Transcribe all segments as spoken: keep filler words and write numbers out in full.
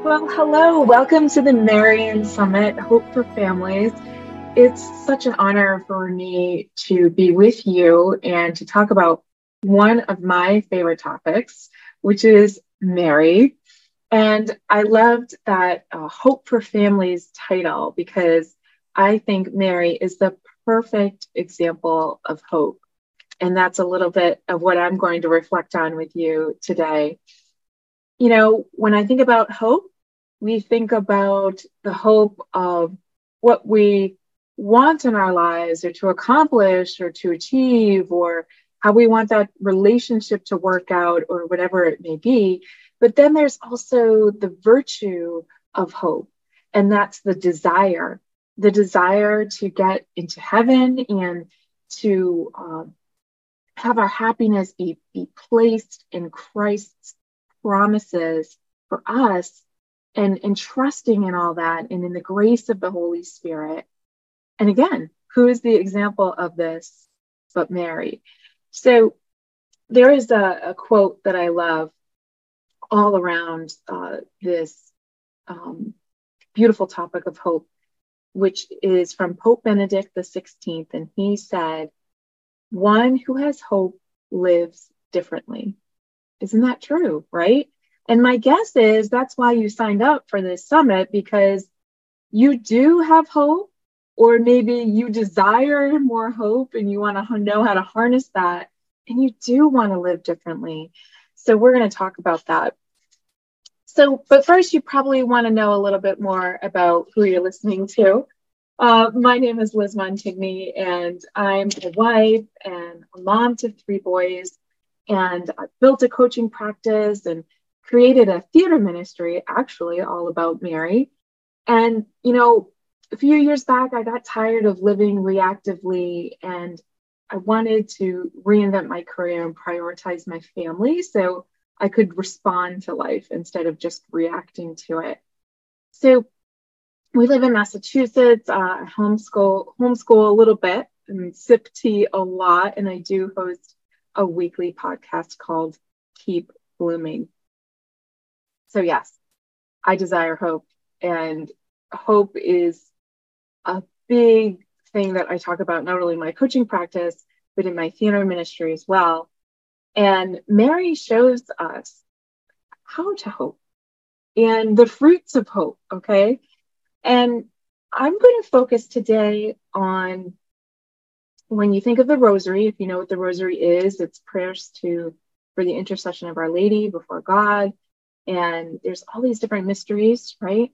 Well, hello. Welcome to the Marian Summit, Hope for Families. It's such an honor for me to be with you and to talk about one of my favorite topics, which is Mary. And I loved that uh, Hope for Families title because I think Mary is the perfect example of hope. And that's a little bit of what I'm going to reflect on with you today. You know, when I think about hope, we think about the hope of what we want in our lives or to accomplish or to achieve, or how we want that relationship to work out or whatever it may be. But then there's also the virtue of hope, and that's the desire, the desire to get into heaven and to um, have our happiness be, be placed in Christ's promises for us, and, and trusting in all that and in the grace of the Holy Spirit. And again, who is the example of this but Mary? So there is a, a quote that I love all around uh, this um, beautiful topic of hope, which is from Pope Benedict the sixteenth. And he said, "One who has hope lives differently." Isn't that true, right? And my guess is that's why you signed up for this summit, because you do have hope, or maybe you desire more hope and you want to know how to harness that, and you do want to live differently. So we're going to talk about that. So, but first, you probably want to know a little bit more about who you're listening to. Uh, my name is Liz Montigny, and I'm a wife and a mom to three boys, and I built a coaching practice and created a theater ministry, actually all about Mary. And, you know, a few years back, I got tired of living reactively, and I wanted to reinvent my career and prioritize my family so I could respond to life instead of just reacting to it. So we live in Massachusetts. uh, I homeschool, homeschool a little bit and sip tea a lot, and I do host a weekly podcast called Keep Blooming. So yes, I desire hope, and hope is a big thing that I talk about, not only in my coaching practice, but in my theater ministry as well. And Mary shows us how to hope and the fruits of hope, okay? And I'm going to focus today on, when you think of the rosary, if you know what the rosary is, it's prayers to for the intercession of Our Lady before God. And there's all these different mysteries, right?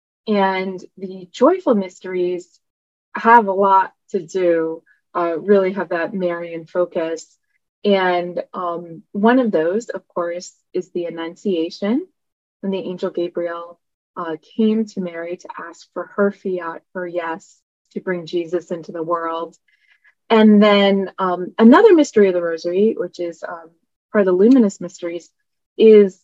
And the joyful mysteries have a lot to do, uh, really have that Marian focus. And um, one of those, of course, is the Annunciation, when the angel Gabriel uh, came to Mary to ask for her fiat, her yes, to bring Jesus into the world. And then um, another mystery of the Rosary, which is um, part of the luminous mysteries, is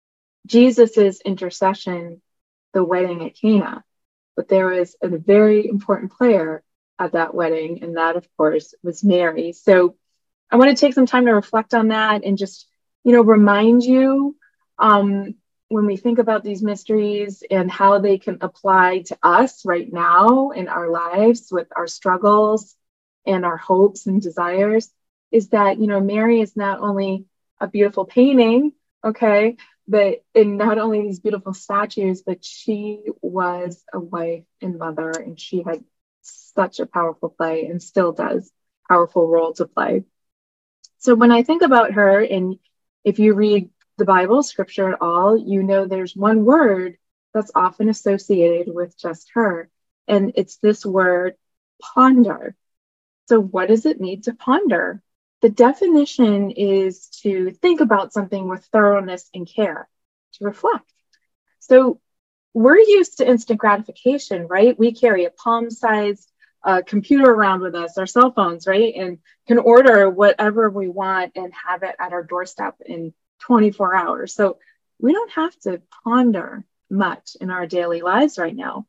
Jesus's intercession, the wedding at Cana. But there was a very important player at that wedding, and that, of course, was Mary. So I want to take some time to reflect on that and just, you know, remind you um, when we think about these mysteries and how they can apply to us right now in our lives with our struggles and our hopes and desires, is that, you know, Mary is not only a beautiful painting, okay, but in not only these beautiful statues, but she was a wife and mother, and she had such a powerful play, and still does, powerful role to play. So when I think about her, and if you read the Bible, scripture at all, you know there's one word that's often associated with just her, and it's this word, ponder. So what does it mean to ponder? The definition is to think about something with thoroughness and care, to reflect. So we're used to instant gratification, right? We carry a palm-sized uh, computer around with us, our cell phones, right? And can order whatever we want and have it at our doorstep in twenty-four hours. So we don't have to ponder much in our daily lives right now.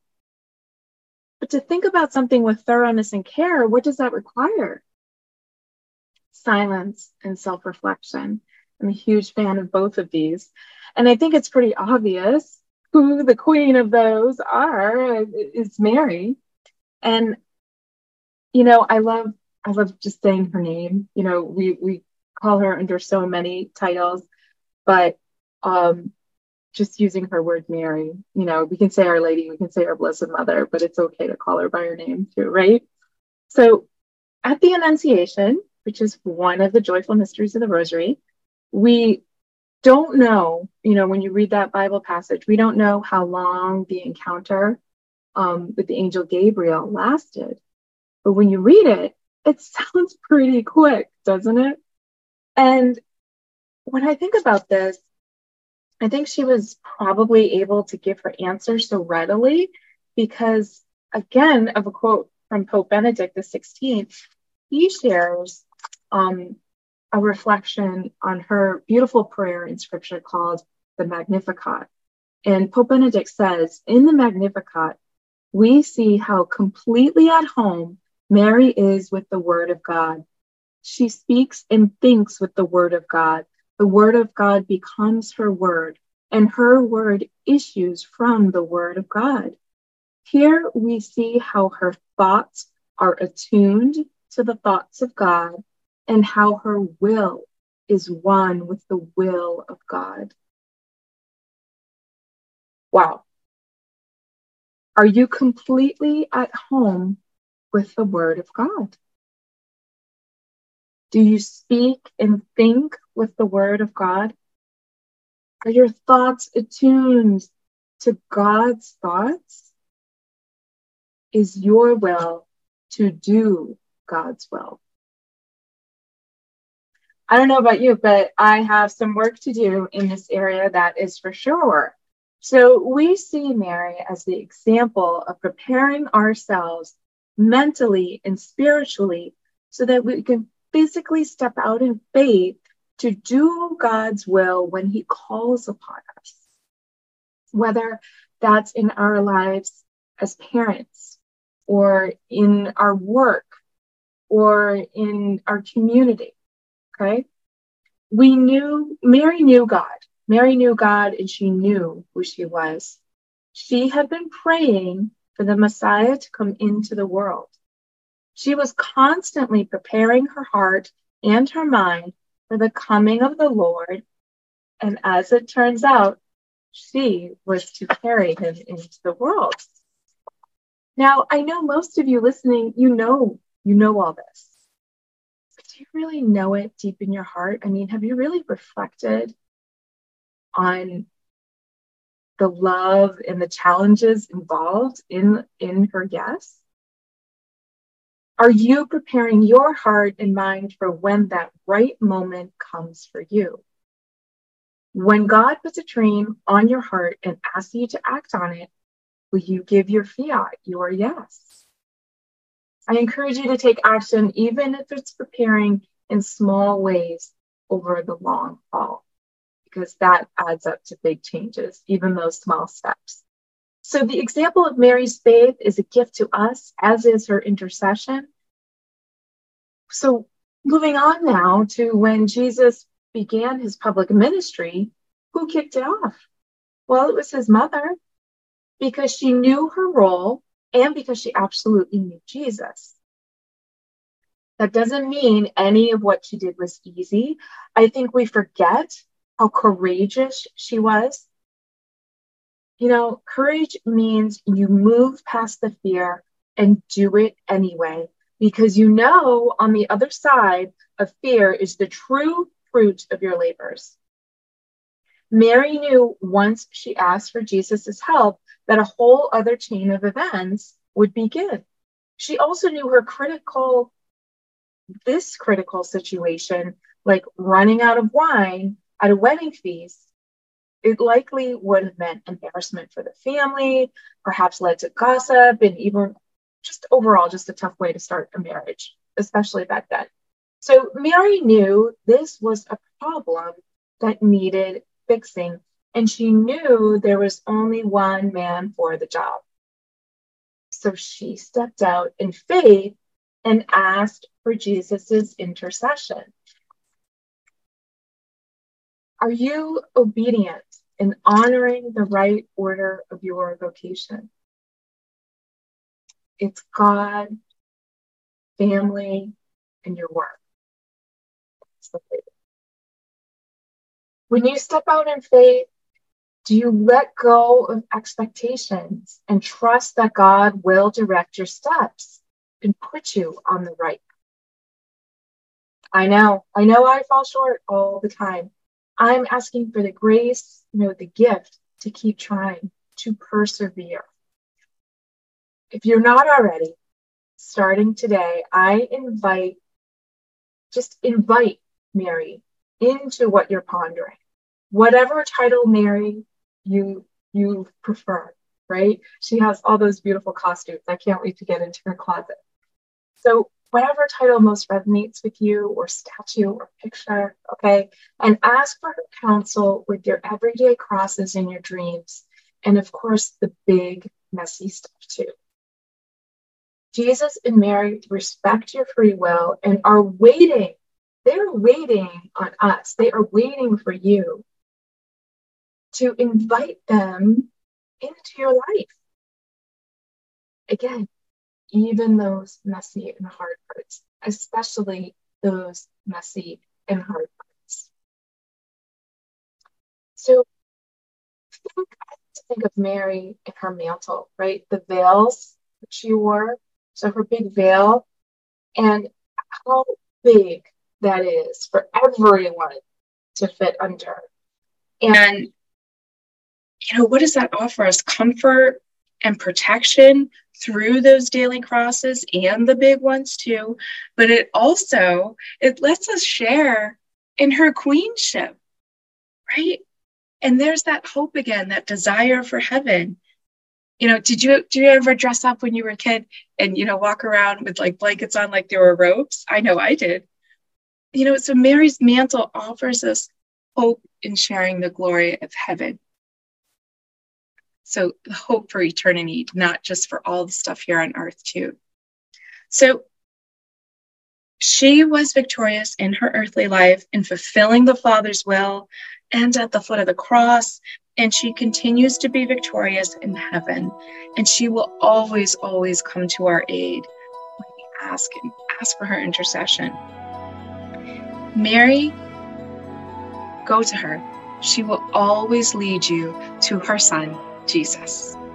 But to think about something with thoroughness and care, what does that require? Silence and self-reflection. I'm a huge fan of both of these. And I think it's pretty obvious who the queen of those are is Mary. And, you know, I love, I love just saying her name. You know, we, we call her under so many titles, but um, just using her word Mary, you know, we can say Our Lady, we can say our Blessed Mother, but it's okay to call her by her name too, right? So at the Annunciation, which is one of the joyful mysteries of the Rosary, we don't know, you know, when you read that Bible passage, we don't know how long the encounter um, with the angel Gabriel lasted. But when you read it, it sounds pretty quick, doesn't it? And when I think about this, I think she was probably able to give her answer so readily because, again, of a quote from Pope Benedict the sixteenth, he shares um, a reflection on her beautiful prayer in scripture called the Magnificat. And Pope Benedict says, in the Magnificat, we see how completely at home Mary is with the Word of God. She speaks and thinks with the Word of God. The Word of God becomes her word, and her word issues from the Word of God. Here we see how her thoughts are attuned to the thoughts of God, and how her will is one with the will of God. Wow. Are you completely at home with the Word of God? Do you speak and think with the Word of God? Are your thoughts attuned to God's thoughts? Is your will to do God's will? I don't know about you, but I have some work to do in this area, that is for sure. So we see Mary as the example of preparing ourselves mentally and spiritually so that we can physically step out in faith to do God's will when he calls upon us. Whether that's in our lives as parents, or in our work, or in our community, okay? We knew, Mary knew God. Mary knew God and she knew who she was. She had been praying for the Messiah to come into the world. She was constantly preparing her heart and her mind for the coming of the Lord. And as it turns out, she was to carry him into the world. Now, I know most of you listening, you know, you know all this. But do you really know it deep in your heart? I mean, have you really reflected on the love and the challenges involved in, in her yes? Are you preparing your heart and mind for when that right moment comes for you? When God puts a dream on your heart and asks you to act on it, will you give your fiat, your yes? I encourage you to take action, even if it's preparing in small ways over the long haul, because that adds up to big changes, even those small steps. So the example of Mary's faith is a gift to us, as is her intercession. So moving on now to when Jesus began his public ministry, who kicked it off? Well, it was his mother, because she knew her role and because she absolutely knew Jesus. That doesn't mean any of what she did was easy. I think we forget how courageous she was. You know, courage means you move past the fear and do it anyway, because you know on the other side of fear is the true fruit of your labors. Mary knew once she asked for Jesus' help that a whole other chain of events would begin. She also knew her critical, this critical situation, like running out of wine at a wedding feast, it likely would have meant embarrassment for the family, perhaps led to gossip, and even just overall just a tough way to start a marriage, especially back then. So Mary knew this was a problem that needed fixing, and she knew there was only one man for the job. So she stepped out in faith and asked for Jesus's intercession. Are you obedient in honoring the right order of your vocation. It's God, family, and your work. When you step out in faith, do you let go of expectations and trust that God will direct your steps and put you on the right path? I know, I know I fall short all the time. I'm asking for the grace, you know, the gift to keep trying, to persevere. If you're not already, starting today, I invite, just invite Mary into what you're pondering. Whatever title Mary you you prefer, right? She has all those beautiful costumes. I can't wait to get into her closet. So whatever title most resonates with you, or statue or picture, okay? And ask for her counsel with your everyday crosses and your dreams. And of course, the big, messy stuff too. Jesus and Mary respect your free will and are waiting. They're waiting on us. They are waiting for you to invite them into your life. Again, even those messy and hard parts, especially those messy and hard parts. So think, I like to think of Mary and her mantle, right? The veils that she wore, so her big veil, and how big that is for everyone to fit under. And, you know, what does that offer us? Comfort and protection through those daily crosses and the big ones too. But it also, it lets us share in her queenship, right? And there's that hope again, that desire for heaven. You know, did you, did you ever dress up when you were a kid and, you know, walk around with like blankets on like there were robes? I know I did. You know, so Mary's mantle offers us hope in sharing the glory of heaven. So the hope for eternity, not just for all the stuff here on earth too. So she was victorious in her earthly life in fulfilling the Father's will and at the foot of the cross. And she continues to be victorious in heaven. And she will always, always come to our aid when we ask and ask for her intercession. Mary, go to her. She will always lead you to her son, Jesus.